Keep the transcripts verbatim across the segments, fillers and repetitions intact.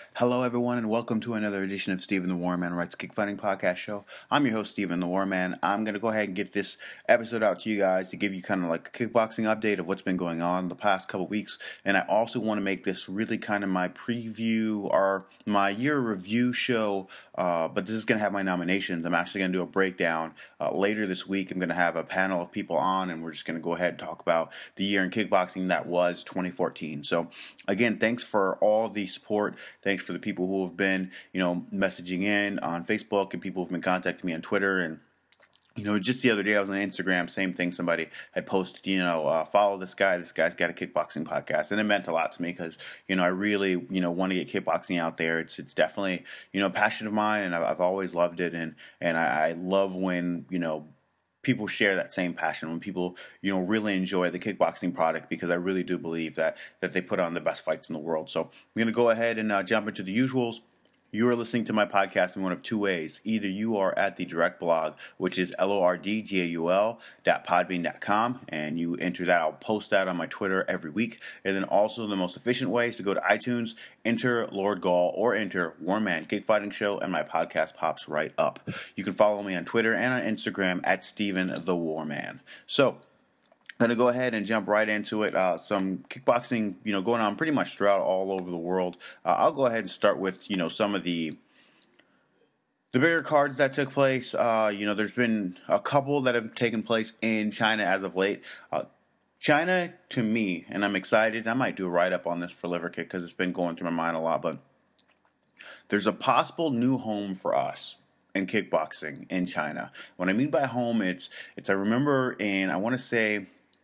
Hello, everyone, and welcome to another edition of Stephen the Warman Writes Kickfighting Podcast Show. I'm your host, Stephen the Warman. I'm going to go ahead and get this episode out to you guys to give you kind of like a kickboxing update of what's been going on the past couple weeks. And I also want to make this really kind of my preview or my year review show, uh, but this is going to have my nominations. I'm actually going to do a breakdown uh, later this week. I'm going to have a panel of people on, and we're just going to go ahead and talk about the year in kickboxing that was twenty fourteen. So, again, thanks for all the support. Thanks for the people who have been, you know, messaging in on Facebook and people who've been contacting me on Twitter. And, you know, just the other day I was on Instagram, same thing. Somebody had posted, you know, uh, follow this guy. This guy's got a kickboxing podcast. And it meant a lot to me because, you know, I really, you know, want to get kickboxing out there. It's it's definitely, you know, a passion of mine, and I've, I've always loved it. And, and I, I love when, you know, people share that same passion, when people, you know, really enjoy the kickboxing product, because I really do believe that that they put on the best fights in the world. So I'm going to go ahead and uh, jump into the usuals. You are listening to my podcast in one of two ways. Either you are at the direct blog, which is L O R D G A U L dot podbean dot com, and you enter that. I'll post that on my Twitter every week. And then also the most efficient way is to go to iTunes, enter Lord Gaul, or enter Warman Kickfighting Show, and my podcast pops right up. You can follow me on Twitter and on Instagram at Stephen the Warman. So, I'm going to go ahead and jump right into it. Uh, some kickboxing, you know, going on pretty much throughout all over the world. Uh, I'll go ahead and start with, you know, some of the the bigger cards that took place. Uh, you know, there's been a couple that have taken place in China as of late. Uh, China, to me, and I'm excited. I might do a write-up on this for Liver Kick because it's been going through my mind a lot. But there's a possible new home for us in kickboxing in China. What I mean by home, it's it's I remember in, I want to say,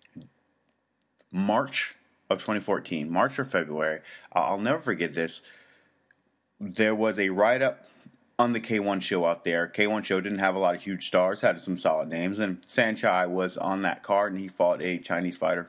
March of twenty fourteen, March or February, I'll never forget this. There was a write-up on the K one show out there. K one show didn't have a lot of huge stars, had some solid names, and Saenchai was on that card, and he fought a Chinese fighter.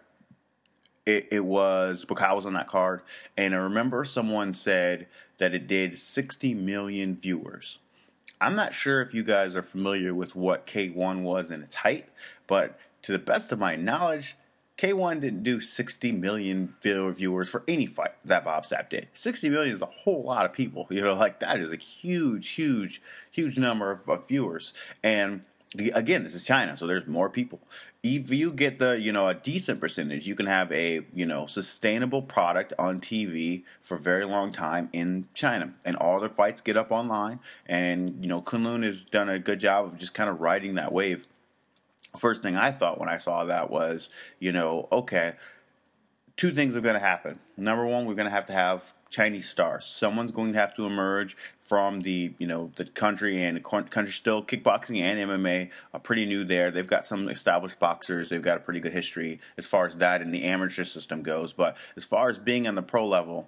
It, it was, Bukaw was on that card, and I remember someone said that it did sixty million viewers. I'm not sure if you guys are familiar with what K one was in its height, but to the best of my knowledge, K one didn't do sixty million viewers for any fight that Bob Sapp did. sixty million is a whole lot of people. You know, like that is a huge, huge, huge number of, of viewers. And the, again, this is China, so there's more people. If you get the, you know, a decent percentage, you can have a, you know, sustainable product on T V for a very long time in China. And all their fights get up online. And, you know, Kunlun has done a good job of just kind of riding that wave. First thing I thought when I saw that was, you know, okay, two things are going to happen. Number one, we're going to have to have Chinese stars. Someone's going to have to emerge from the, you know, the country, and the country still kickboxing and M M A are pretty new there. They've got some established boxers. They've got a pretty good history as far as that and the amateur system goes. But as far as being on the pro level,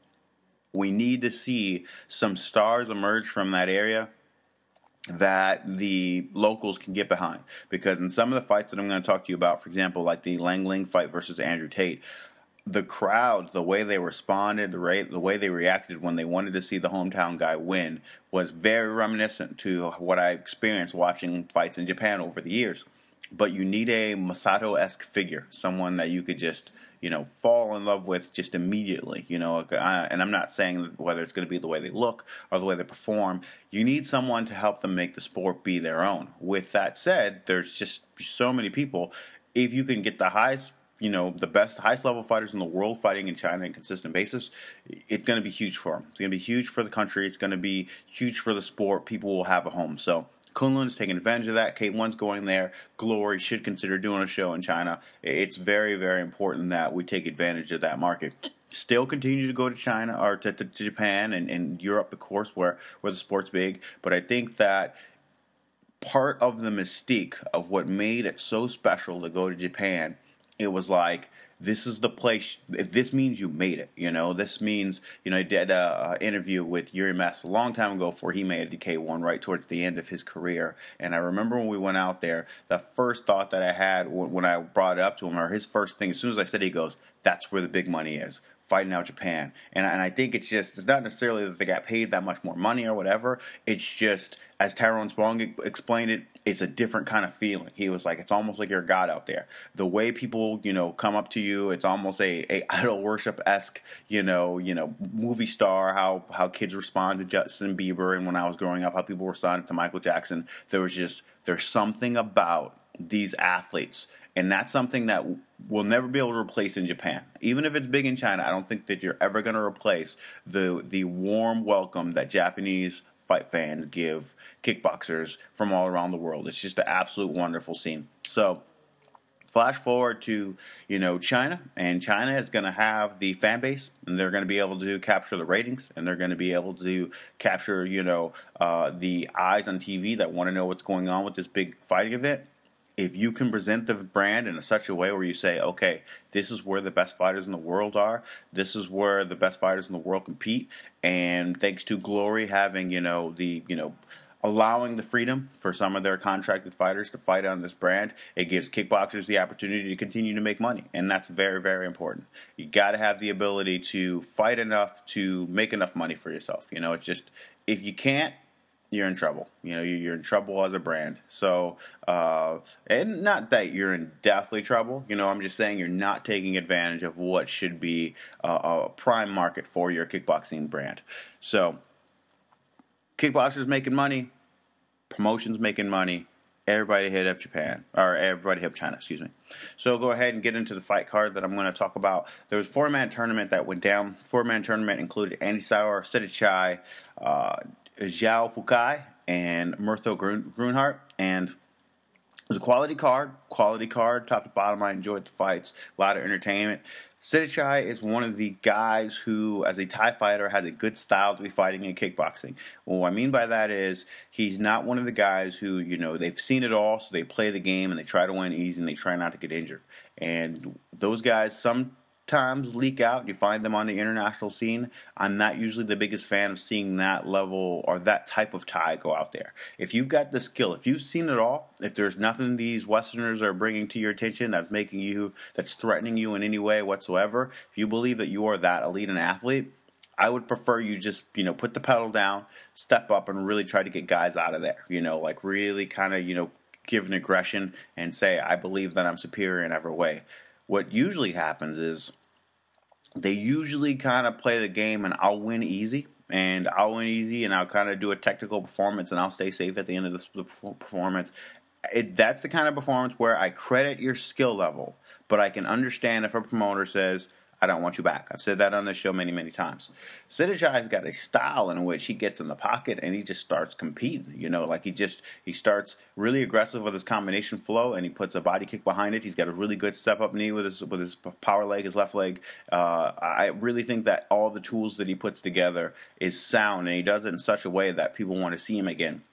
we need to see some stars emerge from that area that the locals can get behind. Because in some of the fights that I'm going to talk to you about, for example, like the Lang Ling fight versus Andrew Tate, the crowd, the way they responded, the, rate, the way they reacted when they wanted to see the hometown guy win was very reminiscent to what I experienced watching fights in Japan over the years. But you need a Masato-esque figure, someone that you could just, you know, fall in love with just immediately, you know, and I'm not saying whether it's going to be the way they look or the way they perform. You need someone to help them make the sport be their own. With that said, there's just so many people. If you can get the highest, you know, the best, highest level fighters in the world fighting in China on a consistent basis, it's going to be huge for them. It's going to be huge for the country. It's going to be huge for the sport. People will have a home. So Kunlun's taking advantage of that. K one's going there. Glory should consider doing a show in China. It's very, very important that we take advantage of that market. Still continue to go to China or to, to, to Japan and, and Europe, of course, where, where the sport's big. But I think that part of the mystique of what made it so special to go to Japan, it was like, this is the place. This means you made it. You know, this means, you know, I did a, a interview with Yuri Mess a long time ago before he made it to K one, right towards the end of his career. And I remember when we went out there, the first thought that I had when, when I brought it up to him, or his first thing, as soon as I said, he goes, "That's where the big money is. fighting out Japan. And, and I think it's just, it's not necessarily that they got paid that much more money or whatever. It's just, as Tyrone Spong explained it, it's a different kind of feeling. He was like, it's almost like you're a god out there. The way people, you know, come up to you, it's almost a, a idol worship-esque, you know, you know, movie star, how, how kids respond to Justin Bieber. And when I was growing up, how people responded to Michael Jackson. There was just, there's something about these athletes. And that's something that we'll never be able to replace in Japan. Even if it's big in China, I don't think that you're ever going to replace the the warm welcome that Japanese fight fans give kickboxers from all around the world. It's just an absolute wonderful scene. So, flash forward to, you know, China, and China is going to have the fan base, and they're going to be able to capture the ratings, and they're going to be able to capture, you know, uh, the eyes on T V that want to know what's going on with this big fighting event. If you can present the brand in such a way where you say, okay, this is where the best fighters in the world are, this is where the best fighters in the world compete, and thanks to Glory having, you know, the, you know, allowing the freedom for some of their contracted fighters to fight on this brand, it gives kickboxers the opportunity to continue to make money, and that's very, very important. You got to have the ability to fight enough to make enough money for yourself. You know, it's just, if you can't, you're in trouble. You know, you're in trouble as a brand. So, uh, and not that you're in deathly trouble. You know, I'm just saying you're not taking advantage of what should be a, a prime market for your kickboxing brand. So, kickboxers making money, promotions making money. Everybody hit up Japan, or everybody hit up China, excuse me. So go ahead and get into the fight card that I'm going to talk about. There was a four-man tournament that went down. Four-man tournament included Andy Sauer, Sitthichai, uh, Zhao Fukai, and Murtho Grunhart. And it was a quality card, quality card, top to bottom. I enjoyed the fights, a lot of entertainment. Sitthichai is one of the guys who, as a Thai fighter, has a good style to be fighting in kickboxing. What I mean by that is he's not one of the guys who, you know, they've seen it all, so they play the game and they try to win easy and they try not to get injured. And those guys sometimes leak out. You find them on the international scene. I'm not usually the biggest fan of seeing that level or that type of Thai go out there. If you've got the skill, if you've seen it all, if there's nothing these Westerners are bringing to your attention that's making you, that's threatening you in any way whatsoever, if you believe that you are that elite an athlete, I would prefer you just, you know, put the pedal down, step up, and really try to get guys out of there. You know, like really kind of, you know, give an aggression and say, I believe that I'm superior in every way. What usually happens is they usually kind of play the game and I'll win easy. And I'll win easy and I'll kind of do a technical performance and I'll stay safe at the end of the performance. It, that's the kind of performance where I credit your skill level, but I can understand if a promoter says, I don't want you back. I've said that on this show many, many times. Sitthichai's got a style in which he gets in the pocket and he just starts competing. You know, like he just, he starts really aggressive with his combination flow and he puts a body kick behind it. He's got a really good step-up knee with his with his power leg, his left leg. Uh, I really think that all the tools that he puts together is sound, and he does it in such a way that people want to see him again.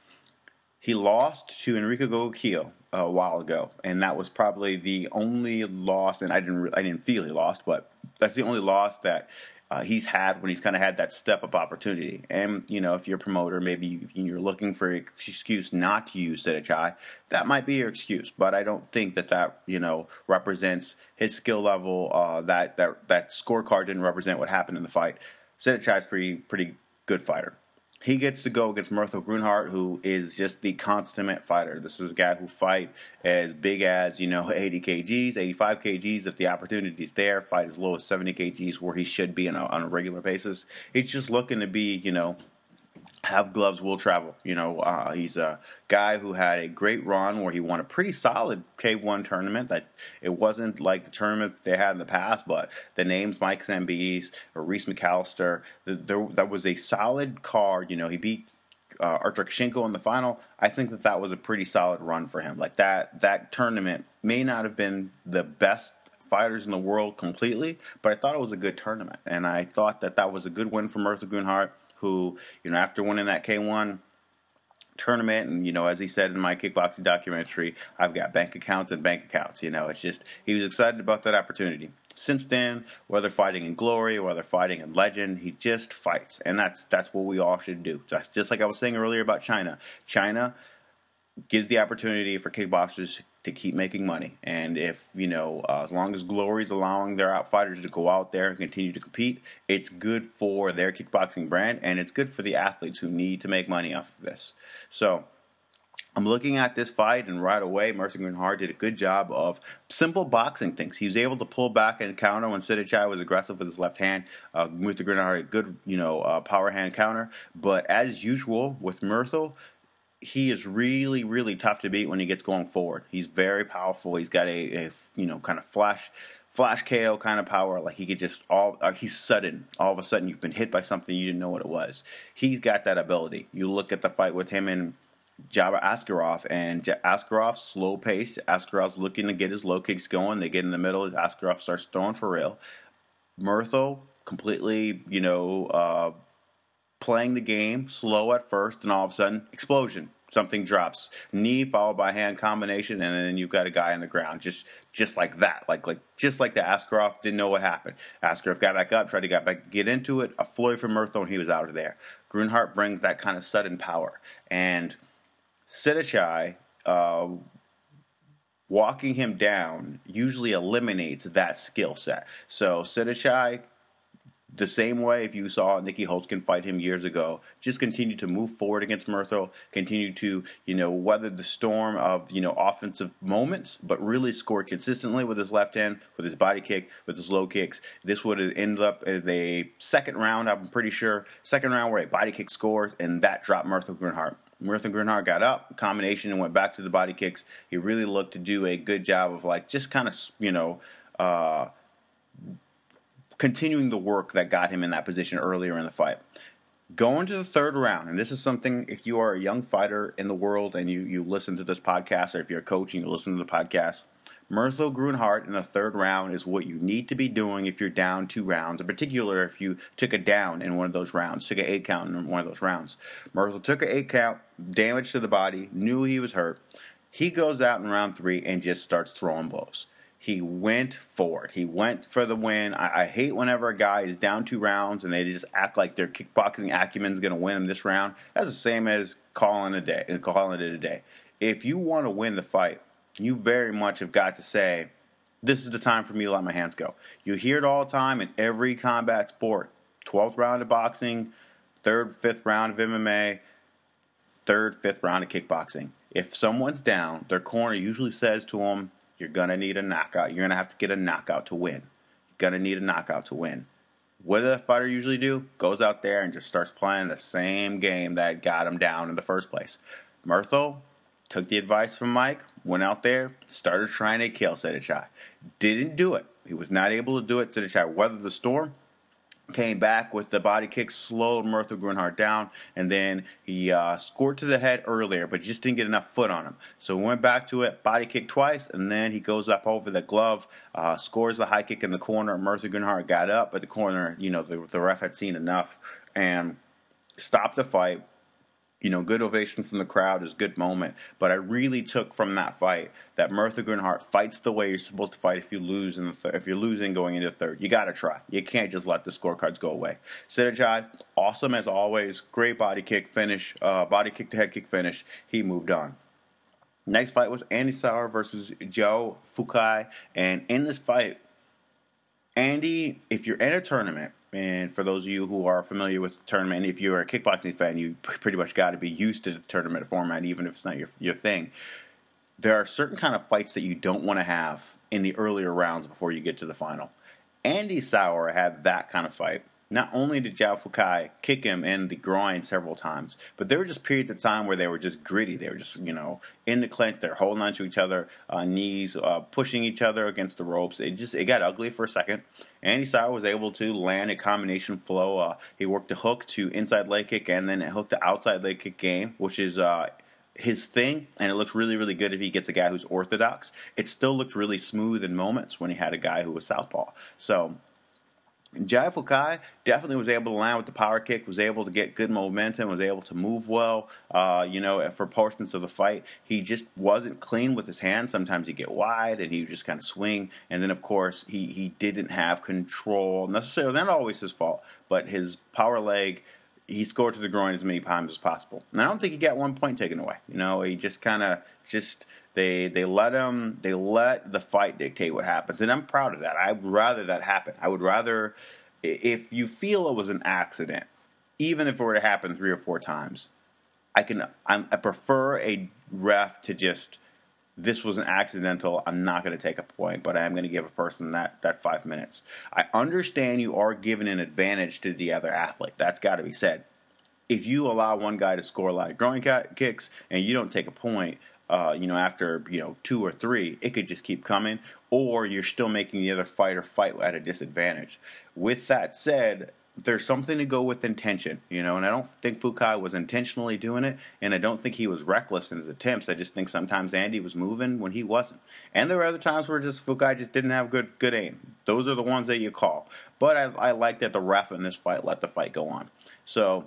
He lost to Enrico Goguquillo a while ago, and that was probably the only loss, and I didn't I didn't feel he lost, but that's the only loss that uh, he's had when he's kind of had that step-up opportunity. And, you know, if you're a promoter, maybe if you're looking for an excuse not to use Sitthichai, that might be your excuse, but I don't think that that, you know, represents his skill level. Uh, that, that, that scorecard didn't represent what happened in the fight. Sitthichai's pretty, pretty good fighter. He gets to go against Murtho Grunhart, who is just the consummate fighter. This is a guy who fight as big as, you know, eighty kilograms, eighty-five kilograms if the opportunity is there. Fight as low as seventy kilograms where he should be on a, on a regular basis. He's just looking to be, you know, have gloves will travel. You know, uh, he's a guy who had a great run where he won a pretty solid K one tournament. That it wasn't like the tournament they had in the past, but the names Mike Zambes or Reese McAllister, the, there, that was a solid card. You know, he beat uh, Artur Kashenko in the final. I think that that was a pretty solid run for him. Like that, that tournament may not have been the best fighters in the world completely, but I thought it was a good tournament, and I thought that that was a good win for Murtho Grunhart, who, you know, after winning that K one tournament, and, you know, as he said in my kickboxing documentary, I've got bank accounts and bank accounts. You know, it's just, he was excited about that opportunity. Since then, whether fighting in Glory or whether fighting in Legend, he just fights, and that's that's what we all should do. Just, just like I was saying earlier about China. China gives the opportunity for kickboxers to keep making money. And if, you know, uh, as long as Glory's allowing their outfighters to go out there and continue to compete, it's good for their kickboxing brand, and it's good for the athletes who need to make money off of this. So I'm looking at this fight, and right away, Merthyr Grunhard did a good job of simple boxing things. He was able to pull back and counter when Sitthichai was aggressive with his left hand. Uh, Merthyr Grunhard had a good, you know, uh, power hand counter. But as usual with Merthyr, he is really, really tough to beat when he gets going forward. He's very powerful. He's got a, a you know, kind of flash, flash K O kind of power. Like he could just all, uh, he's sudden. All of a sudden, you've been hit by something you didn't know what it was. He's got that ability. You look at the fight with him and Jabbar Askarov, and Askarov slow paced. Askarov's looking to get his low kicks going. They get in the middle. Askarov starts throwing for real. Merthyr completely, you know, uh, playing the game slow at first, and all of a sudden, explosion. Something drops. Knee followed by hand combination, and then you've got a guy on the ground. Just just like that. Like like just like the Askarov didn't know what happened. Askarov got back up, tried to get back get into it. A flurry from Merthyr, and he was out of there. Grunhard brings that kind of sudden power. And Sitthichai, uh, walking him down usually eliminates that skill set. So Sitthichai, the same way if you saw Nikki Holtzkin fight him years ago, just continue to move forward against Merthyr, continue to, you know, weather the storm of, you know, offensive moments, but really score consistently with his left hand, with his body kick, with his low kicks. This would have ended up in a second round, I'm pretty sure, second round where a body kick scores, and that dropped Merthyr Grunhard. Merthyr Grunhard got up, combination, and went back to the body kicks. He really looked to do a good job of, like, just kind of, you know, uh, continuing the work that got him in that position earlier in the fight. Going to the third round, and this is something, if you are a young fighter in the world and you, you listen to this podcast, or if you're a coach and you listen to the podcast, Merthyr Grunhard in the third round is what you need to be doing if you're down two rounds, in particular if you took a down in one of those rounds, took an eight count in one of those rounds. Merthyr took an eight count, damage to the body, knew he was hurt. He goes out in round three and just starts throwing blows. He went for it. He went for the win. I, I hate whenever a guy is down two rounds and they just act like their kickboxing acumen is going to win him this round. That's the same as calling a day, calling it a day. If you want to win the fight, you very much have got to say, this is the time for me to let my hands go. You hear it all the time in every combat sport. twelfth round of boxing, third, fifth round of M M A, third, fifth round of kickboxing. If someone's down, their corner usually says to them, you're going to need a knockout. You're going to have to get a knockout to win. You're going to need a knockout to win. What does a fighter usually do? Goes out there and just starts playing the same game that got him down in the first place. Merthyr took the advice from Mike, went out there, started trying to kill Sitthichai. Didn't do it. He was not able to do it. Sitthichai weathered the storm, came back with the body kick, slowed Merthyr Grunhard down, and then he uh, scored to the head earlier, but just didn't get enough foot on him. So we went back to it, body kick twice, and then he goes up over the glove, uh, scores the high kick in the corner. Merthyr Grunhard got up, but the corner, you know, the, the ref had seen enough and stopped the fight. You know, good ovation from the crowd is a good moment. But I really took from that fight that Merthyr Grunhard fights the way you're supposed to fight if you lose in the th- if you're losing going into the third. You got to try. You can't just let the scorecards go away. Sitthichai, awesome as always. Great body kick finish. Uh, body kick to head kick finish. He moved on. Next fight was Andy Souwer versus Joe Fukai. And in this fight, Andy, if you're in a tournament, and for those of you who are familiar with the tournament, if you're a kickboxing fan, you pretty much got to be used to the tournament format, even if it's not your your thing. There are certain kind of fights that you don't want to have in the earlier rounds before you get to the final. Andy Souwer had that kind of fight. Not only did Joe Fukai kick him in the groin several times, but there were just periods of time where they were just gritty. They were just, you know, in the clinch. They're holding on to each other, uh, knees, uh, pushing each other against the ropes. It just it got ugly for a second. Andy Souwer was able to land a combination flow. Uh, he worked a hook to inside leg kick and then a hook to outside leg kick game, which is uh, his thing, and it looks really, really good if he gets a guy who's orthodox. It still looked really smooth in moments when he had a guy who was southpaw. So Jai Fukai definitely was able to land with the power kick, was able to get good momentum, was able to move well, uh, you know, for portions of the fight. He just wasn't clean with his hands. Sometimes he'd get wide and he would just kind of swing. And then, of course, he, he didn't have control necessarily. Not always his fault, but his power leg, he scored to the groin as many times as possible. And I don't think he got one point taken away. You know, he just kind of just they they let him they let the fight dictate what happens, and I'm proud of that. I'd rather that happen. I would rather, if you feel it was an accident, even if it were to happen three or four times, I can I'm, I prefer a ref to just, this was an accidental, I'm not going to take a point, but I am going to give a person that, that five minutes. I understand you are giving an advantage to the other athlete. That's got to be said. If you allow one guy to score a lot of groin kicks and you don't take a point, uh, you know, after, you know, two or three, it could just keep coming, or you're still making the other fighter fight at a disadvantage. With that said, there's something to go with intention, you know, and I don't think Fukai was intentionally doing it, and I don't think he was reckless in his attempts. I just think sometimes Andy was moving when he wasn't. And there were other times where just Fukai just didn't have good good aim. Those are the ones that you call. But I, I like that the ref in this fight let the fight go on. So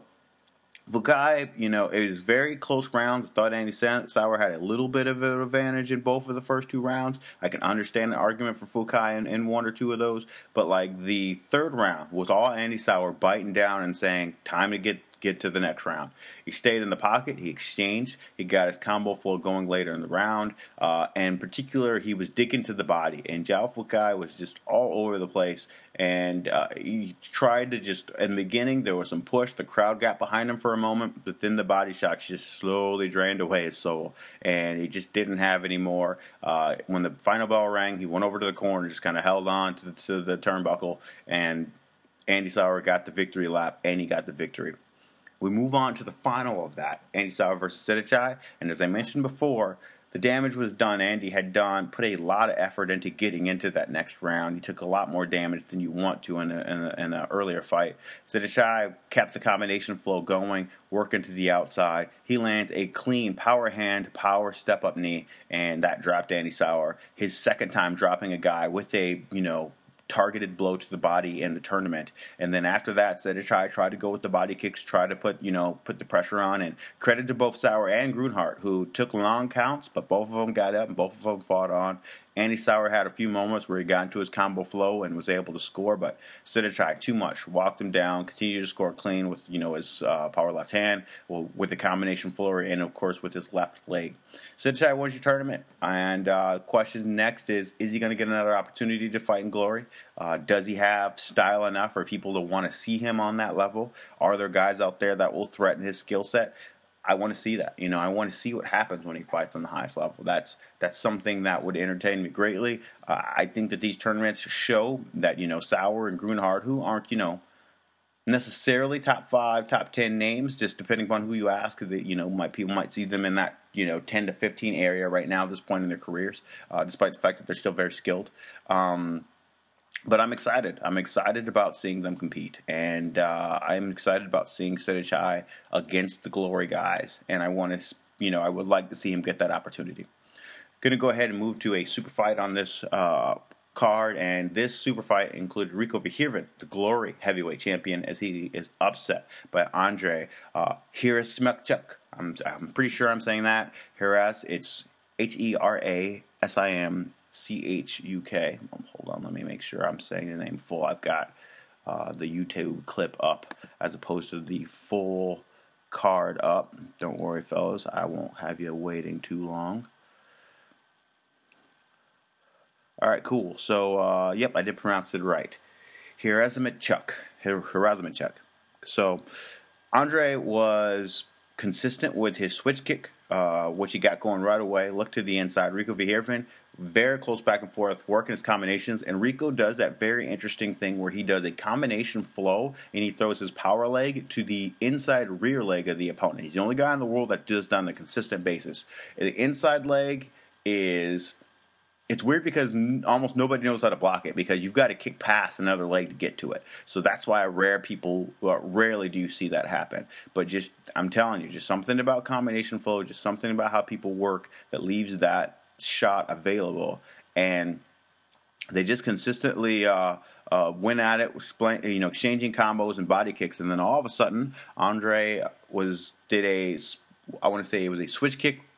Fukai, you know, it is very close rounds. I thought Andy Sauer had a little bit of an advantage in both of the first two rounds. I can understand the argument for Fukai in, in one or two of those, but like the third round was all Andy Sauer biting down and saying, time to get get to the next round. He stayed in the pocket. He exchanged. He got his combo flow going later in the round. Uh, and in particular, he was digging to the body. And Zhao Fukai was just all over the place. And uh, he tried to just, in the beginning, there was some push. The crowd got behind him for a moment. But then the body shots just slowly drained away his soul. And he just didn't have any more. Uh, when the final bell rang, he went over to the corner, just kind of held on to the, to the turnbuckle. And Andy Sauer got the victory lap, and he got the victory. We move on to the final of that, Andy Sauer versus Sitthichai, and as I mentioned before, the damage was done. Andy had done, put a lot of effort into getting into that next round. He took a lot more damage than you want to in an earlier fight. Sitthichai kept the combination flow going, working to the outside. He lands a clean power hand, power step-up knee, and that dropped Andy Sauer. His second time dropping a guy with a, you know, targeted blow to the body in the tournament. And then after that, Sitthichai tried to go with the body kicks, try to put, you know, put the pressure on, and credit to both Sauer and Grunhard, who took long counts, but both of them got up and both of them fought on. Andy Sauer had a few moments where he got into his combo flow and was able to score, but Sitthichai too much, walked him down, continued to score clean with, you know, his uh, power left hand, well, with the combination flurry, and of course with his left leg. Sitthichai wins your tournament, and uh, question next is, is he going to get another opportunity to fight in Glory? Uh, does he have style enough for people to want to see him on that level? Are there guys out there that will threaten his skill set? I want to see that. You know, I want to see what happens when he fights on the highest level. That's that's something that would entertain me greatly. Uh, I think that these tournaments show that, you know, Sauer and Grunhard, who aren't, you know, necessarily top five, top ten names, just depending upon who you ask, that, you know, might people might see them in that, you know, ten to fifteen area right now at this point in their careers, uh, despite the fact that they're still very skilled. Um, But I'm excited. I'm excited about seeing them compete. And uh, I'm excited about seeing Sitthichai against the Glory guys. And I want to, you know, I would like to see him get that opportunity. Going to go ahead and move to a super fight on this uh, card. And this super fight included Rico Verhoeven, the Glory heavyweight champion, as he is upset by Andre uh, Herasimchuk. I'm, I'm pretty sure I'm saying that. Heras, it's H E R A S I M C H U K. Hold on, let me make sure I'm saying the name full. I've got uh, the YouTube clip up as opposed to the full card up. Don't worry, fellas. I won't have you waiting too long. All right, cool. So, uh, yep, I did pronounce it right. Herasimchuk. Herasimchuk. So, Andre was consistent with his switch kick, uh, which he got going right away. Looked to the inside. Rico Verhoeven, very close back and forth, working his combinations. And Rico does that very interesting thing where he does a combination flow and he throws his power leg to the inside rear leg of the opponent. He's the only guy in the world that does that on a consistent basis. The inside leg is... It's weird because almost nobody knows how to block it because you've got to kick past another leg to get to it. So that's why rare people, well, rarely do you see that happen. But just, I'm telling you, just something about combination flow, just something about how people work that leaves that shot available. And they just consistently uh, uh, went at it, you know, exchanging combos and body kicks. And then all of a sudden, Andre was did a, I want to say it was a switch kick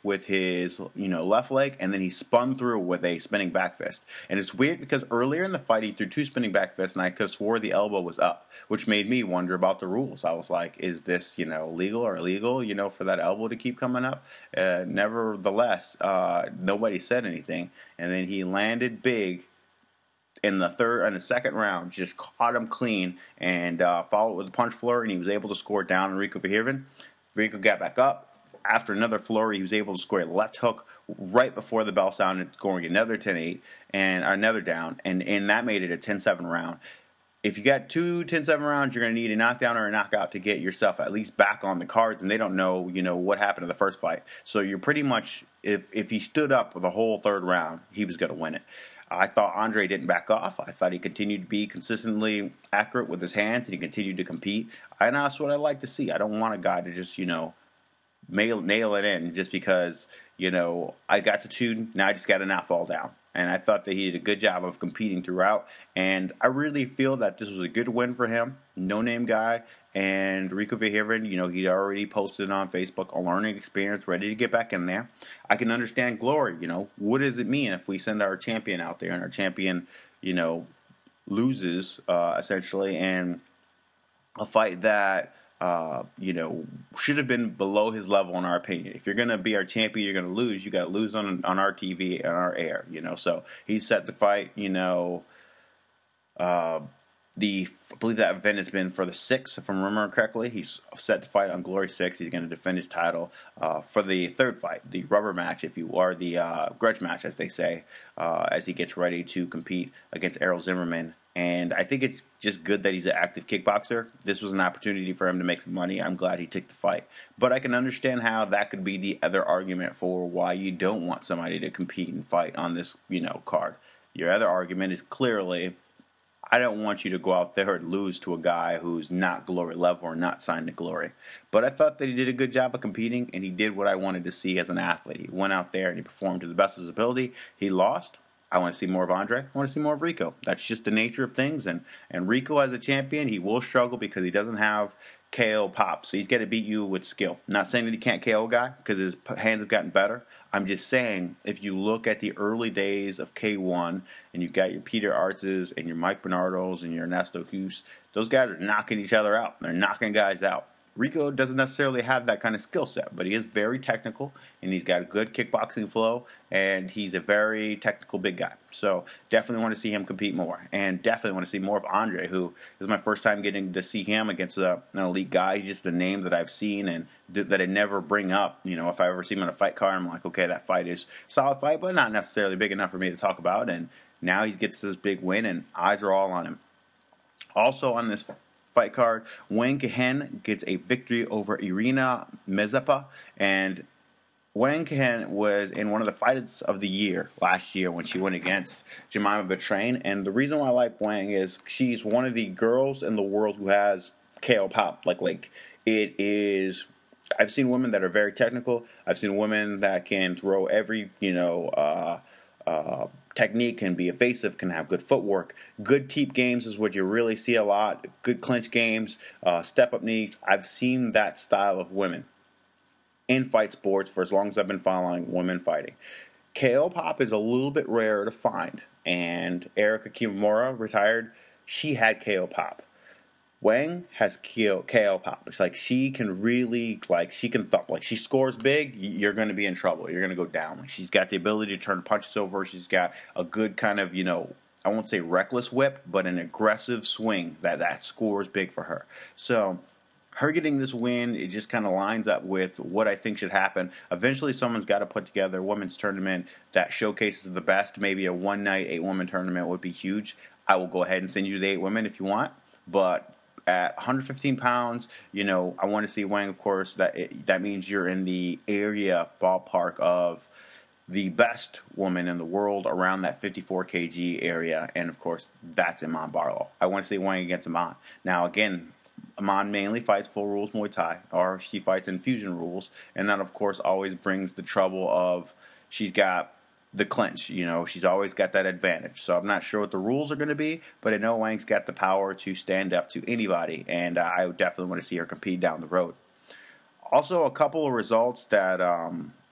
with his, you know, left leg, and then he spun through with a spinning back fist. And it's weird because earlier in the fight he threw two spinning back fists, and I could have swore the elbow was up, which made me wonder about the rules. I was like, is this, you know, legal or illegal, you know, for that elbow to keep coming up? Uh, nevertheless, uh, nobody said anything, and then he landed big in the third and the second round, just caught him clean and uh, followed with a punch flurry, and he was able to score down Enrico Verhoeven. Rico got back up. After another flurry, he was able to score a left hook right before the bell sounded, scoring another ten eight and another down, and, and that made it a ten seven round. If you got two ten seven rounds, you're going to need a knockdown or a knockout to get yourself at least back on the cards, and they don't know, you know, what happened in the first fight. So you're pretty much, if, if he stood up for the whole third round, he was going to win it. I thought Andre didn't back off. I thought he continued to be consistently accurate with his hands, and he continued to compete. And that's what I like to see. I don't want a guy to just, you know, nail, nail it in just because, you know, I got the two, now I just got to not fall down. And I thought that he did a good job of competing throughout. And I really feel that this was a good win for him. No-name guy. And Rico Verhoeven, you know, he'd already posted on Facebook a learning experience, ready to get back in there. I can understand Glory, you know. What does it mean if we send our champion out there and our champion, you know, loses, uh, essentially, and a fight that, uh, you know, should have been below his level in our opinion. If you're going to be our champion, you're going to lose. You got to lose on on our T V and our air, you know. So he set the fight, you know, uh, the I believe that event has been for the sixth, if I'm remembering correctly. He's set to fight on Glory six. He's going to defend his title uh, for the third fight, the rubber match, if you are the uh, grudge match, as they say, uh, as he gets ready to compete against Errol Zimmerman. And I think it's just good that he's an active kickboxer. This was an opportunity for him to make some money. I'm glad he took the fight. But I can understand how that could be the other argument for why you don't want somebody to compete and fight on this, you know, card. Your other argument is clearly, I don't want you to go out there and lose to a guy who's not Glory level or not signed to Glory. But I thought that he did a good job of competing, and he did what I wanted to see as an athlete. He went out there and he performed to the best of his ability. He lost. I want to see more of Andre. I want to see more of Rico. That's just the nature of things. And, and Rico as a champion, he will struggle because he doesn't have K O pop. So he's got to beat you with skill. Not saying that he can't K O a guy because his hands have gotten better. I'm just saying if you look at the early days of K one and you've got your Peter Artzes and your Mike Bernardos and your Ernesto Hughes, those guys are knocking each other out. They're knocking guys out. Rico doesn't necessarily have that kind of skill set, but he is very technical, and he's got a good kickboxing flow, and he's a very technical big guy. So definitely want to see him compete more, and definitely want to see more of Andre, who is my first time getting to see him against a, an elite guy. He's just a name that I've seen and that I never bring up. You know, if I ever see him in a fight card, I'm like, okay, that fight is a solid fight, but not necessarily big enough for me to talk about. And now he gets this big win, and eyes are all on him. Also on this fight card, Wang Kehen gets a victory over Irina Mezepa, and Wang Kehen was in one of the fights of the year last year when she went against Jemima Betrain, and the reason why I like Wang is she's one of the girls in the world who has K O pop. Like, like it is. I've seen women that are very technical. I've seen women that can throw every, you know, uh, uh, technique, can be evasive, can have good footwork. Good teep games is what you really see a lot. Good clinch games, uh, step-up knees. I've seen that style of women in fight sports for as long as I've been following women fighting. K O pop is a little bit rare to find, and Erica Kimura, retired, she had K O pop. Wang has K O pop. It's like she can really, like, she can thump. Like, she scores big, you're going to be in trouble. You're going to go down. Like, she's got the ability to turn punches over. She's got a good kind of, you know, I won't say reckless whip, but an aggressive swing that, that scores big for her. So her getting this win, it just kind of lines up with what I think should happen. Eventually, someone's got to put together a women's tournament that showcases the best. Maybe a one-night, eight-woman tournament would be huge. I will go ahead and send you the eight women if you want, but at one hundred fifteen pounds, you know, I want to see Wang, of course. That it, that means you're in the area ballpark of the best woman in the world around that fifty-four kilogram area, and of course, that's Iman Barlow. I want to see Wang against Iman. Now, again, Iman mainly fights full rules Muay Thai, or she fights in fusion rules, and that, of course, always brings the trouble of she's got the clinch. You know, she's always got that advantage. So I'm not sure what the rules are going to be, but I know Wang's got the power to stand up to anybody, and uh, I would definitely want to see her compete down the road. Also, a couple of results that um,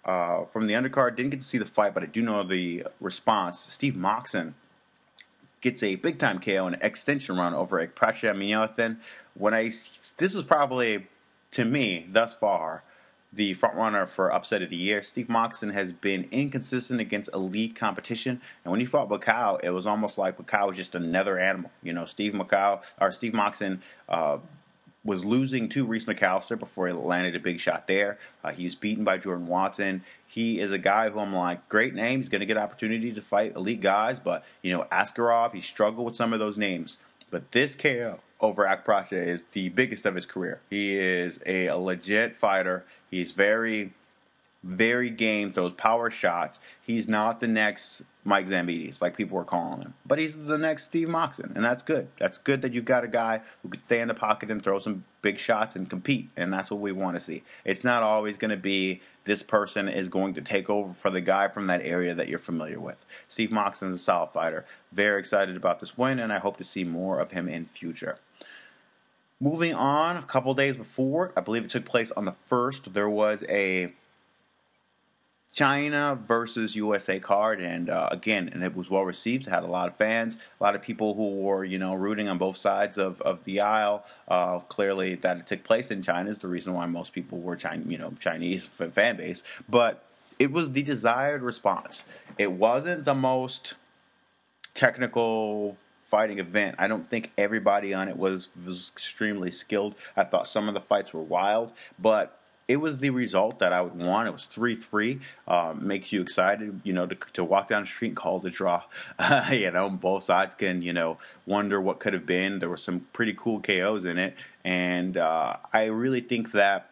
Uh, from the undercard, didn't get to see the fight, but I do know the response. Steve Moxon gets a big time K O and an extension run over Ekpratia Miyothin. When I this is probably, to me thus far, the front runner for upset of the year. Steve Moxon has been inconsistent against elite competition, and when he fought Buakaw, it was almost like Buakaw was just another animal. You know, Steve Buakaw or Steve Moxon uh, was losing to Reese McAllister before he landed a big shot there. Uh, he was beaten by Jordan Watson. He is a guy who I'm like, great name. He's going to get opportunity to fight elite guys, but, you know, Askarov, he struggled with some of those names. But this K O over Ekpratia is the biggest of his career. He is a, a legit fighter. He's very, very game, throws power shots. He's not the next Mike Zambides, like people were calling him. But he's the next Steve Moxon, and that's good. That's good that you've got a guy who can stay in the pocket and throw some big shots and compete, and that's what we want to see. It's not always going to be this person is going to take over for the guy from that area that you're familiar with. Steve Moxon is a solid fighter. Very excited about this win, and I hope to see more of him in future. Moving on, a couple days before, I believe it took place on the first, there was a China versus U S A card, and uh, again, and it was well received. It had a lot of fans, a lot of people who were, you know, rooting on both sides of, of the aisle. Uh, clearly, that it took place in China is the reason why most people were China, you know, Chinese fan base. But it was the desired response. It wasn't the most technical fighting event. I don't think everybody on it was was extremely skilled. I thought some of the fights were wild, but it was the result that I would want. It was three three. Um, makes you excited, you know, to, to walk down the street and call it a draw. Uh, you know, both sides can, you know, wonder what could have been. There were some pretty cool K Os in it. And uh, I really think that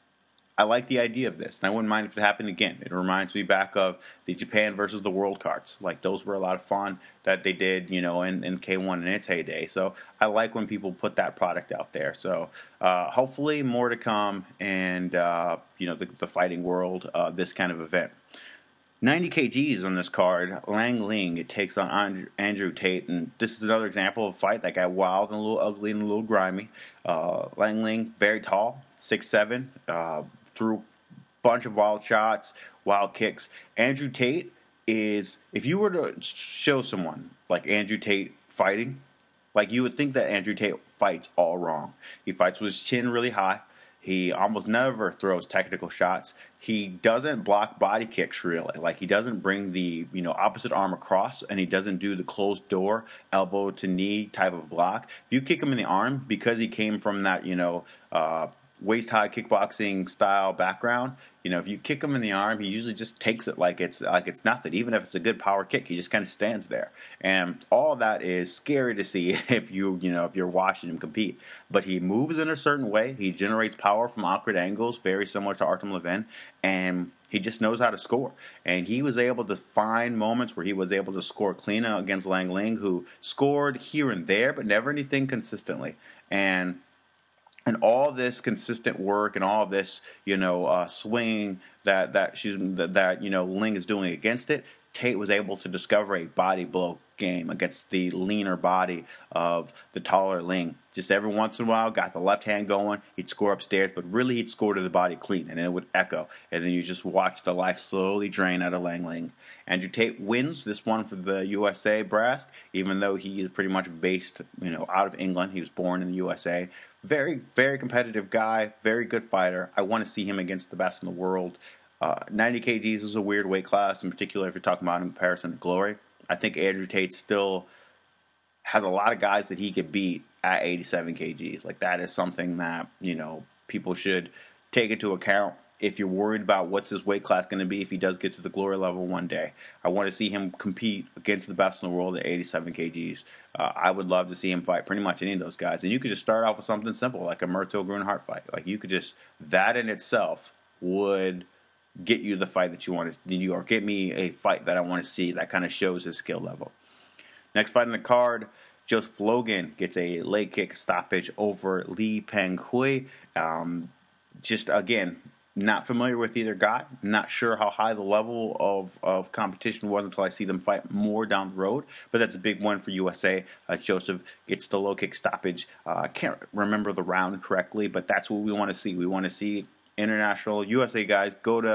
I like the idea of this, and I wouldn't mind if it happened again. It reminds me back of the Japan versus the World cards. Like, those were a lot of fun that they did, you know, in, in K one in its heyday. So I like when people put that product out there. So uh, hopefully more to come, and, uh, you know, the, the fighting world, uh, this kind of event. ninety kilograms on this card. Lang Ling, it takes on Andrew, Andrew Tate, and this is another example of a fight that got wild and a little ugly and a little grimy. Uh, Lang Ling, very tall, six seven, uh, threw a bunch of wild shots, wild kicks. Andrew Tate is, if you were to show someone like Andrew Tate fighting, like, you would think that Andrew Tate fights all wrong. He fights with his chin really high. He almost never throws technical shots. He doesn't block body kicks really. Like, he doesn't bring the, you know, opposite arm across, and he doesn't do the closed door, elbow to knee type of block. If you kick him in the arm, because he came from that, you know, uh, waist-high kickboxing style background, you know, if you kick him in the arm, he usually just takes it like it's like it's nothing. Even if it's a good power kick, he just kind of stands there. And all of that is scary to see if you, you know, if you're watching him compete. But he moves in a certain way. He generates power from awkward angles, very similar to Artem Levin, and he just knows how to score. And he was able to find moments where he was able to score clean against Lang Ling, who scored here and there, but never anything consistently. And And all this consistent work and all this, you know, uh, swinging that that she's that, that you know Ling is doing against it, Tate was able to discover a body blow game against the leaner body of the taller Ling. Just every once in a while, got the left hand going, he'd score upstairs, but really he'd score to the body clean, and then it would echo. And then you just watch the life slowly drain out of Lang Ling. Andrew Tate wins this one for the U S A brass, even though he is pretty much based, you know, out of England. He was born in the U S A. Very, very competitive guy, very good fighter. I want to see him against the best in the world. Uh, ninety kilograms is a weird weight class, in particular if you're talking about in comparison to Glory. I think Andrew Tate still has a lot of guys that he could beat at eighty-seven kilograms. Like, that is something that, you know, people should take into account if you're worried about what's his weight class going to be if he does get to the Glory level one day. I want to see him compete against the best in the world at eighty-seven kilograms. Uh, I would love to see him fight pretty much any of those guys. And you could just start off with something simple, like a Murto Grunhart fight. Like, you could just, that in itself would get you the fight that you want to, or get me a fight that I want to see that kind of shows his skill level. Next fight on the card, Joseph Logan gets a leg kick stoppage over Lee Peng Hui. Um, just, again, not familiar with either guy. Not sure how high the level of, of competition was until I see them fight more down the road. But that's a big one for U S A. Uh, Joseph gets the low kick stoppage. Uh, I can't remember the round correctly, but that's what we want to see. We want to see international U S A guys go to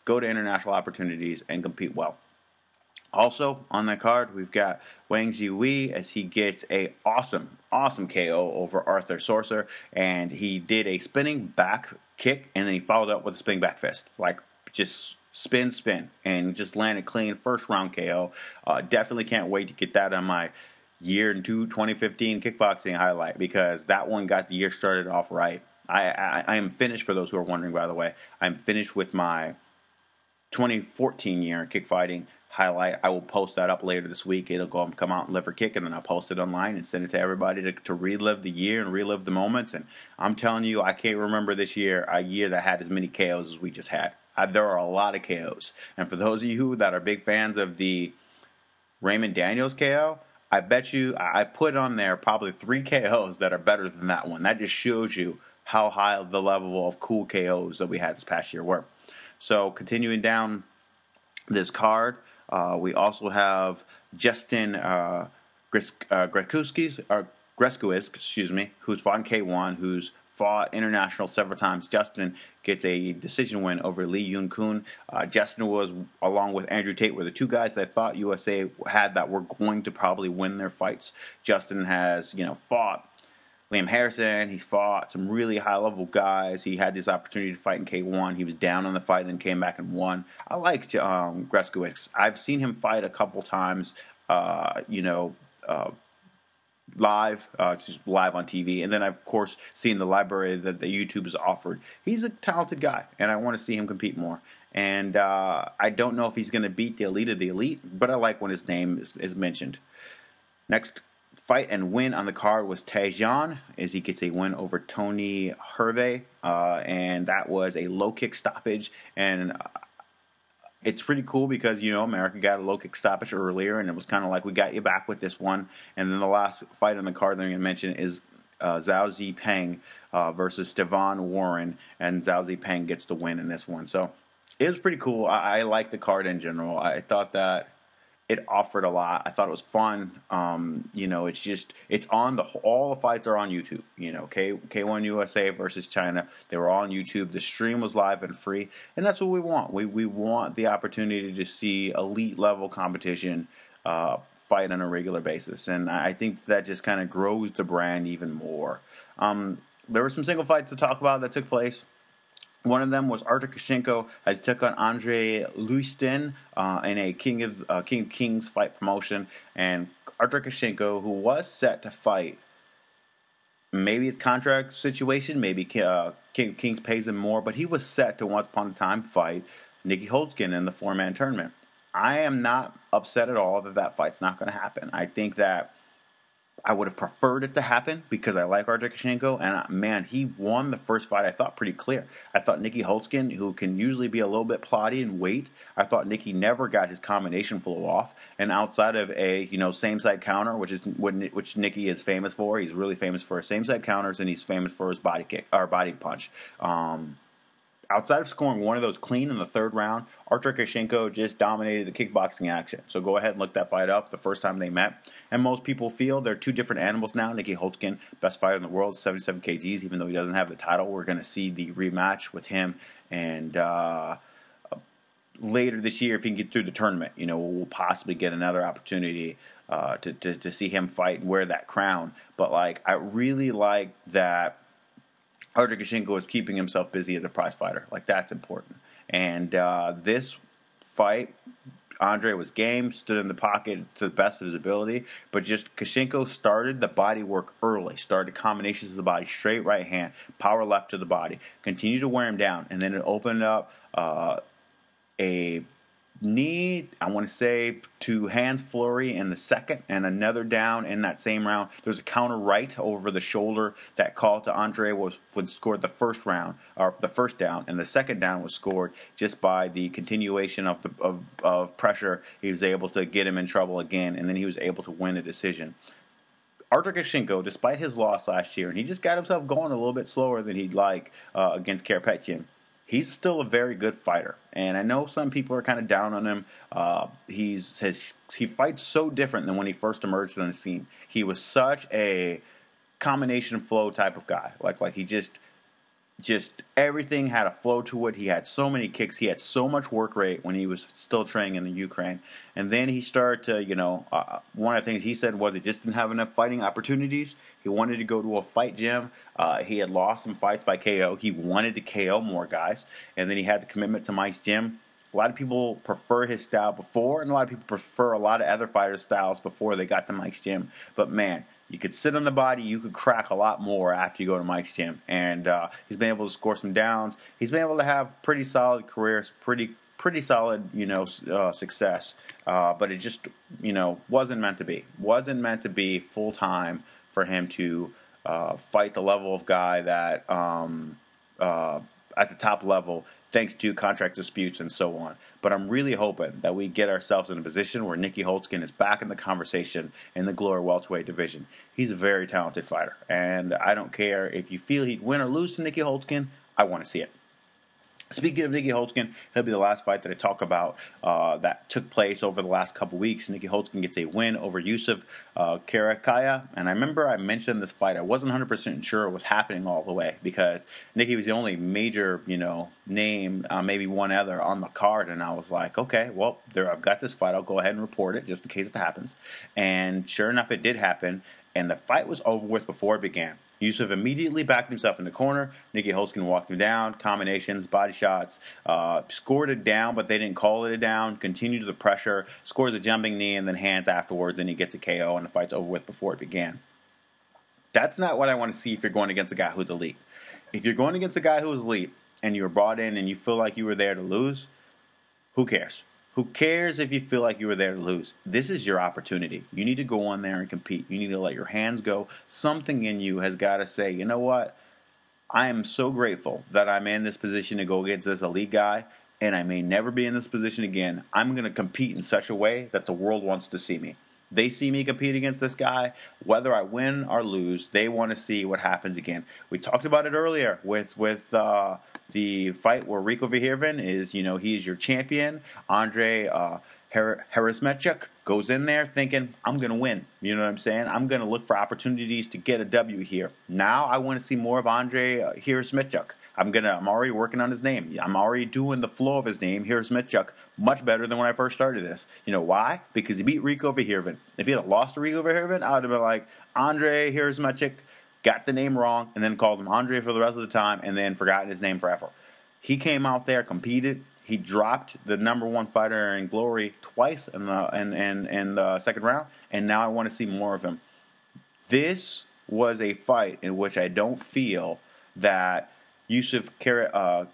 go to international opportunities, and compete well. Also on that card, we've got Wang Jiwei as he gets a awesome, awesome K O over Arthur Sorcer, and he did a spinning back kick, and then he followed up with a spinning back fist, like just spin, spin, and just landed clean first round K O. Uh, definitely can't wait to get that on my year two twenty fifteen kickboxing highlight, because that one got the year started off right. I, I, I am finished, for those who are wondering, by the way. I'm finished with my twenty fourteen year kick fighting highlight. I will post that up later this week. It'll go come out in Liver Kick, and then I'll post it online and send it to everybody to, to relive the year and relive the moments. And I'm telling you, I can't remember this year a year that had as many K Os as we just had. I, there are a lot of K Os. And for those of you that are big fans of the Raymond Daniels K O, I bet you I put on there probably three K Os that are better than that one. That just shows you how high the level of cool K Os that we had this past year were. So continuing down this card, uh, we also have Justin uh, Gres- uh, Greskowski, or Greskowicz, excuse me, who's fought in K one, who's fought international several times. Justin gets a decision win over Lee Yun Kun. Uh, Justin was, along with Andrew Tate, were the two guys that I thought U S A had that were going to probably win their fights. Justin has, you know, fought Liam Harrison. He's fought some really high-level guys. He had this opportunity to fight in K one. He was down on the fight, then came back and won. I liked um, Greskowicz. I've seen him fight a couple times, uh, you know, uh, live, uh, it's just live on T V. And then I've, of course, seen the library that the YouTube has offered. He's a talented guy, and I want to see him compete more. And uh, I don't know if he's going to beat the elite of the elite, but I like when his name is, is mentioned. Next fight and win on the card was Taejon, as he gets a win over Tony Hervey, uh, and that was a low kick stoppage. And uh, it's pretty cool because, you know, America got a low kick stoppage earlier, and it was kind of like, we got you back with this one. And then the last fight on the card that I'm going to mention is uh, Zhao Zipeng uh, versus Stevan Warren, and Zhao Zipeng gets the win in this one. So it was pretty cool. I, I like the card in general. I thought that it offered a lot. I thought it was fun. Um, you know, it's just, it's on the, all the fights are on YouTube. You know, K, K1 U S A versus China, they were all on YouTube. The stream was live and free, and that's what we want. We we want the opportunity to see elite level competition uh, fight on a regular basis, and I think that just kind of grows the brand even more. Um, there were some single fights to talk about that took place. One of them was Artur Kashenko as he took on Andre Luistin uh, in a King of uh, King of Kings fight promotion. And Artur Kashenko, who was set to fight, maybe it's contract situation, maybe uh, King of Kings pays him more, but he was set to once upon a time fight Nicky Holzken in the four-man tournament. I am not upset at all that that fight's not going to happen. I think that I would have preferred it to happen because I like Artur Kashenko, and uh, man, he won the first fight, I thought, pretty clear. I thought Nicky Holzken, who can usually be a little bit plotty and wait, I thought Nicky never got his combination flow off, and outside of a, you know, same-side counter, which is what which Nicky is famous for, he's really famous for his same-side counters, and he's famous for his body kick, or body punch. Um... Outside of scoring one of those clean in the third round, Artur Kashenko just dominated the kickboxing action. So go ahead and look that fight up the first time they met. And most people feel they're two different animals now. Nicky Holzken, best fighter in the world, seventy-seven kilograms, even though he doesn't have the title. We're going to see the rematch with him. And uh, later this year, if he can get through the tournament, you know, we'll possibly get another opportunity uh, to, to, to see him fight and wear that crown. But, like, I really like that Artur Kashenko is keeping himself busy as a prize fighter. Like, that's important. And uh, this fight, Andre was game, stood in the pocket to the best of his ability, but just Kashenko started the body work early, started combinations of the body, straight right hand, power left to the body, continued to wear him down, and then it opened up uh, a knee, I want to say, to hands flurry in the second, and another down in that same round. There was a counter right over the shoulder. That call to Andre was would scored the first round, or the first down, and the second down was scored just by the continuation of the of, of pressure. He was able to get him in trouble again, and then he was able to win a decision. Artur Kashenko, despite his loss last year, and he just got himself going a little bit slower than he'd like uh, against Karapetyan, he's still a very good fighter, and I know some people are kind of down on him. Uh, he's his, he fights so different than when he first emerged on the scene. He was such a combination flow type of guy, like like he just just everything had a flow to it. He had so many kicks. He had so much work rate when he was still training in the Ukraine. And then he started to, you know, uh, one of the things he said was he just didn't have enough fighting opportunities. He wanted to go to a fight gym. Uh, he had lost some fights by K O. He wanted to K O more guys. And then he had the commitment to Mike's gym. A lot of people prefer his style before, and a lot of people prefer a lot of other fighters' styles before they got to Mike's gym. But man, you could sit on the body, you could crack a lot more after you go to Mike's gym. And uh, he's been able to score some downs. He's been able to have pretty solid careers, pretty pretty solid, you know, uh, success. Uh, but it just, you know, wasn't meant to be. Wasn't meant to be full time for him to uh, fight the level of guy that um, uh, at the top level, thanks to contract disputes and so on. But I'm really hoping that we get ourselves in a position where Nieky Holzken is back in the conversation in the Glory welterweight division. He's a very talented fighter, and I don't care if you feel he'd win or lose to Nieky Holzken. I want to see it. Speaking of Nieky Holzken, he'll be the last fight that I talk about uh, that took place over the last couple weeks. Nieky Holzken gets a win over Yusuf uh, Karakaya. And I remember I mentioned this fight. I wasn't one hundred percent sure it was happening all the way because Nieky was the only major, you know, name, uh, maybe one other on the card. And I was like, okay, well, there, I've got this fight. I'll go ahead and report it just in case it happens. And sure enough, it did happen. And the fight was over with before it began. Yusuf immediately backed himself in the corner. Nieky Holzken walked him down, combinations, body shots, uh, scored it down, but they didn't call it a down, continued the pressure, scored the jumping knee, and then hands afterwards. Then he gets a K O, and the fight's over with before it began. That's not what I want to see if you're going against a guy who's elite. If you're going against a guy who's elite, and you're brought in and you feel like you were there to lose, who cares? Who cares if you feel like you were there to lose? This is your opportunity. You need to go on there and compete. You need to let your hands go. Something in you has got to say, you know what? I am so grateful that I'm in this position to go against this elite guy, and I may never be in this position again. I'm going to compete in such a way that the world wants to see me. They see me compete against this guy. Whether I win or lose, they want to see what happens again. We talked about it earlier with, with uh, the fight where Rico Verhoeven is, you know, he's your champion. Andre uh, Har- Harismechuk goes in there thinking, I'm going to win. You know what I'm saying? I'm going to look for opportunities to get a W here. Now I want to see more of Andre uh, Harismechuk. I'm gonna. I'm already working on his name. I'm already doing the flow of his name, Harismechuk, much better than when I first started this. You know why? Because he beat Rico Verhoeven. If he had lost to Rico Verhoeven, I would have been like, Andre Harismechuk got the name wrong, and then called him Andre for the rest of the time, and then forgotten his name forever. He came out there, competed. He dropped the number one fighter in Glory twice in the in, in, in the second round, and now I want to see more of him. This was a fight in which I don't feel that Yusuf Kar- uh,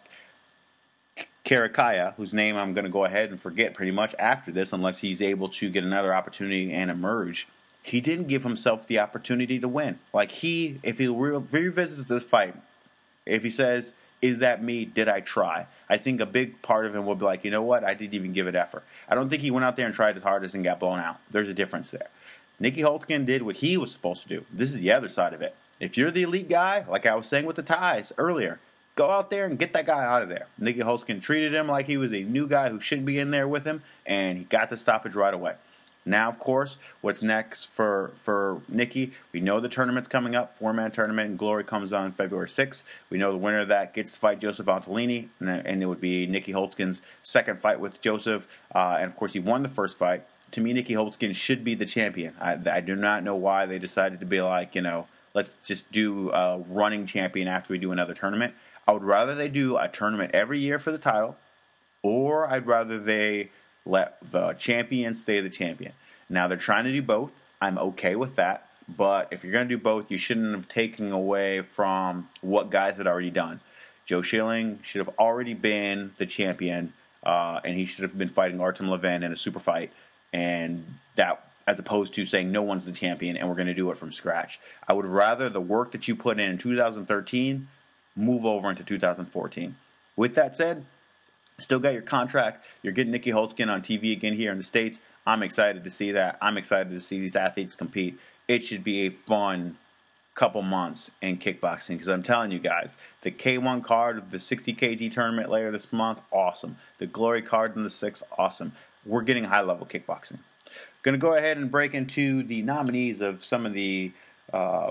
Karakaya, whose name I'm going to go ahead and forget pretty much after this, unless he's able to get another opportunity and emerge, he didn't give himself the opportunity to win. Like he, if he re- revisits this fight, if he says, is that me? Did I try? I think a big part of him will be like, you know what? I didn't even give it effort. I don't think he went out there and tried his hardest and got blown out. There's a difference there. Nieky Holzken did what he was supposed to do. This is the other side of it. If you're the elite guy, like I was saying with the ties earlier, go out there and get that guy out of there. Nieky Holzken treated him like he was a new guy who should be in there with him, and he got the stoppage right away. Now, of course, what's next for, for Nieky? We know the tournament's coming up. Four-man tournament in Glory comes on February sixth. We know the winner of that gets to fight Joseph Antolini, and, and it would be Nieky Holzken's second fight with Joseph. Uh, and, of course, he won the first fight. To me, Nieky Holzken should be the champion. I, I do not know why they decided to be like, you know, let's just do a running champion after we do another tournament. I would rather they do a tournament every year for the title, or I'd rather they let the champion stay the champion. Now, they're trying to do both. I'm okay with that. But if you're going to do both, you shouldn't have taken away from what guys had already done. Joe Schilling should have already been the champion, uh, and he should have been fighting Artem Levin in a super fight. And that, as opposed to saying no one's the champion and we're going to do it from scratch. I would rather the work that you put in in two thousand thirteen move over into two thousand fourteen. With that said, still got your contract. You're getting Nieky Holzken on T V again here in the States. I'm excited to see that. I'm excited to see these athletes compete. It should be a fun couple months in kickboxing because I'm telling you guys, the K one card of the sixty kilogram tournament later this month, awesome. The Glory card in the sixth, awesome. We're getting high-level kickboxing. Going to go ahead and break into the nominees of some of the uh,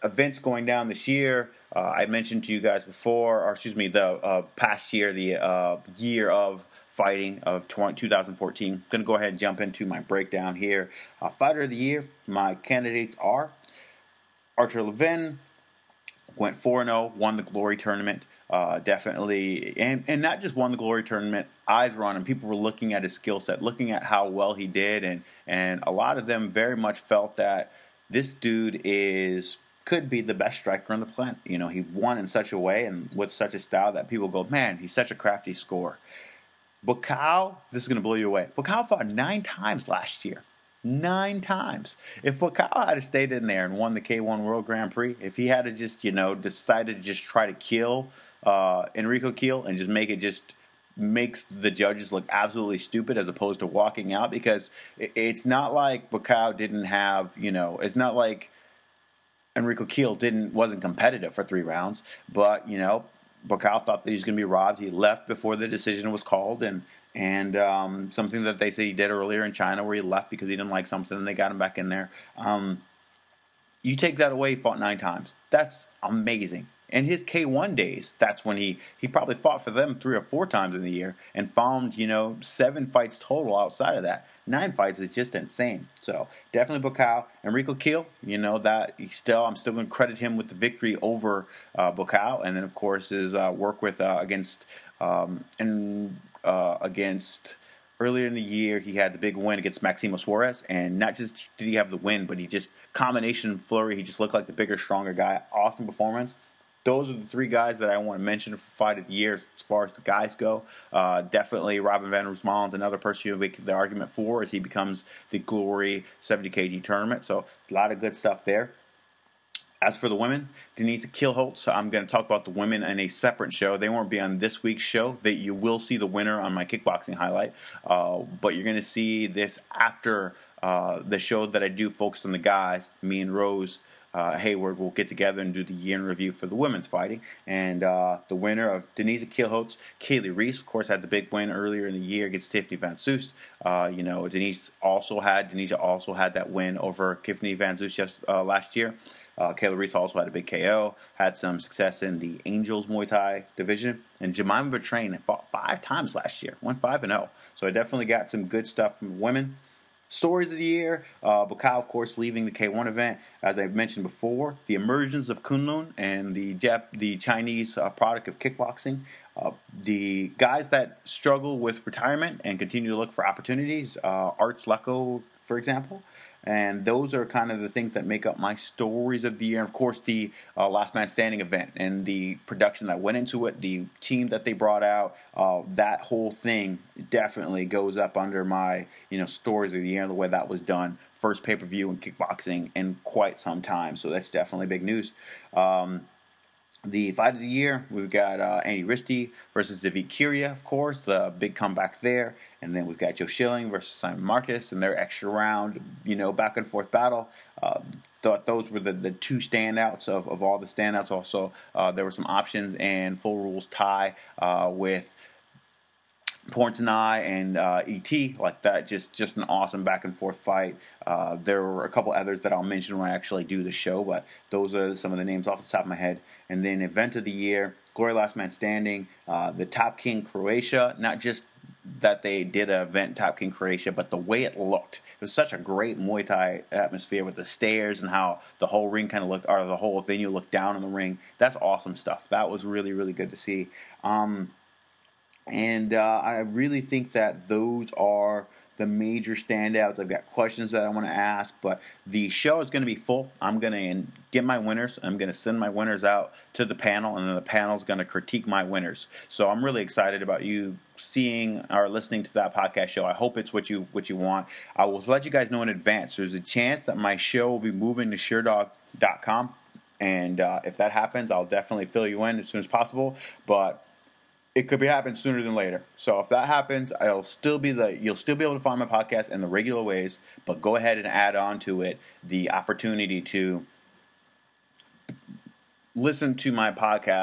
events going down this year. Uh, I mentioned to you guys before, or excuse me, the uh, past year, the uh, year of fighting of two thousand fourteen. I'm going to go ahead and jump into my breakdown here. Uh, Fighter of the year, my candidates are Artur Levin, went four and oh, won the Glory Tournament. Uh, definitely, and, and not just won the Glory Tournament, eyes were on him. People were looking at his skill set, looking at how well he did, and, and a lot of them very much felt that this dude is could be the best striker on the planet. You know, he won in such a way and with such a style that people go, man, he's such a crafty scorer. Buakaw, this is going to blow you away. Buakaw fought nine times last year. Nine times. If Buakaw had stayed in there and won the K one World Grand Prix, if he had to just, you know, decided to just try to kill uh, Enrico Keil and just make it just makes the judges look absolutely stupid as opposed to walking out, because it's not like Buakaw didn't have, you know, it's not like Enrico Keil didn't wasn't competitive for three rounds, but, you know, Buakaw thought that he was going to be robbed. He left before the decision was called, and and um, something that they say he did earlier in China where he left because he didn't like something and they got him back in there. Um, you take that away, he fought nine times. That's amazing. In his K one days, that's when he, he probably fought for them three or four times in the year and found, you know, seven fights total outside of that. Nine fights is just insane. So definitely Buakaw. Enrico Keil, you know, that he still, I'm still going to credit him with the victory over uh, Buakaw. And then, of course, his uh, work with uh, against um, and uh, against earlier in the year, he had the big win against Maximo Suarez. And not just did he have the win, but he just combination flurry. He just looked like the bigger, stronger guy. Awesome performance. Those are the three guys that I want to mention for Fight of the Year as far as the guys go. Uh, definitely Robin van Roosmalen, another person you make the argument for as he becomes the Glory seventy kilogram tournament. So a lot of good stuff there. As for the women, Denise Kielholtz, I'm going to talk about the women in a separate show. They won't be on this week's show. They, you will see the winner on my kickboxing highlight, uh, but you're going to see this after uh, the show that I do focus on the guys. Me and Rose Uh, Hayward will get together and do the year in review for the women's fighting. And uh, the winner of Denise Kielholtz, Kaylee Reese, of course, had the big win earlier in the year against Tiffany Van Soest. Uh, you know, Denise also had Denise also had that win over Tiffany Van Soest just, uh, last year. Uh, Kayla Reese also had a big K O, had some success in the Angels Muay Thai division. And Jemima Bertrain fought five times last year, went five and oh. So I definitely got some good stuff from women. Stories of the year, uh, Buakaw, of course, leaving the K one event. As I mentioned before, the emergence of Kunlun and the Jap- the Chinese uh, product of kickboxing. Uh, the guys that struggle with retirement and continue to look for opportunities, uh, Arts Lecco, for example. And those are kind of the things that make up my stories of the year. And, of course, the uh, Last Man Standing event and the production that went into it, the team that they brought out, uh, that whole thing definitely goes up under my, you know, stories of the year and the way that was done. First pay-per-view in kickboxing in quite some time. So that's definitely big news. Um, The fight of the year, we've got uh, Andy Risti versus Zavit Kiria, of course, the big comeback there. And then we've got Joe Schilling versus Simon Marcus and their extra round, you know, back and forth battle. Uh, thought those were the, the two standouts of, of all the standouts. Also, uh, there were some options and full rules tie uh, with Portnoy and uh, E T, like that, just just an awesome back and forth fight. Uh, there were a couple others that I'll mention when I actually do the show, but those are some of the names off the top of my head. And then event of the year, Glory Last Man Standing, uh, the Top King Croatia. Not just that they did an event Top King Croatia, but the way it looked. It was such a great Muay Thai atmosphere with the stairs and how the whole ring kind of looked, or the whole venue looked down on the ring. That's awesome stuff. That was really really good to see. Um, And uh, I really think that those are the major standouts. I've got questions that I want to ask, but the show is going to be full. I'm going to get my winners. I'm going to send my winners out to the panel, and then the panel is going to critique my winners. So I'm really excited about you seeing or listening to that podcast show. I hope it's what you what you want. I will let you guys know in advance. There's a chance that my show will be moving to Sherdog dot com, and uh, if that happens, I'll definitely fill you in as soon as possible. But it could be happening sooner than later. So if that happens, I'll still be the you'll still be able to find my podcast in the regular ways, but go ahead and add on to it the opportunity to listen to my podcast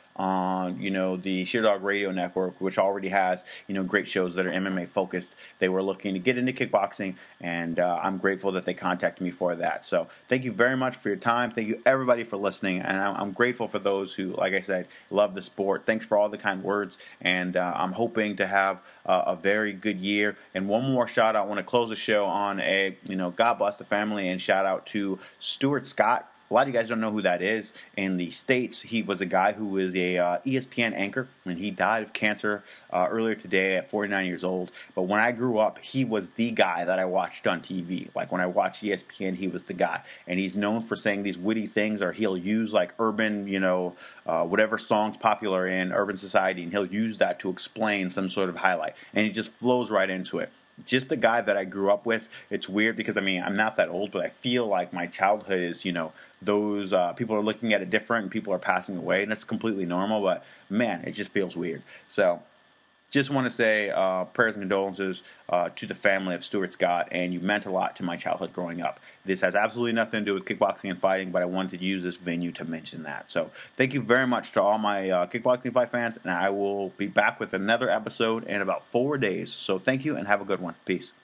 on, you know, the Sherdog Radio Network, which already has, you know, great shows that are M M A focused. They were looking to get into kickboxing, and uh, I'm grateful that they contacted me for that. So thank you very much for your time. Thank you everybody for listening, and I'm, I'm grateful for those who, like I said, love the sport. Thanks for all the kind words, and uh, I'm hoping to have uh, a very good year. And one more shout out. I want to close the show on a, you know, God bless the family, and shout out to Stuart Scott. A lot of you guys don't know who that is. In the States, he was a guy who was a uh, E S P N anchor, and he died of cancer uh, earlier today at forty-nine years old. But when I grew up, he was the guy that I watched on T V. Like when I watched E S P N, he was the guy. And he's known for saying these witty things, or he'll use like urban, you know, uh, whatever song's popular in urban society, and he'll use that to explain some sort of highlight. And he just flows right into it. Just the guy that I grew up with. It's weird because, I mean, I'm not that old, but I feel like my childhood is, you know, those uh, people are looking at it different and people are passing away, and that's completely normal, but man, it just feels weird. So just want to say uh, prayers and condolences uh, to the family of Stuart Scott, and you meant a lot to my childhood growing up. This has absolutely nothing to do with kickboxing and fighting, but I wanted to use this venue to mention that. So thank you very much to all my uh, kickboxing fight fans, and I will be back with another episode in about four days. So thank you, and have a good one. Peace.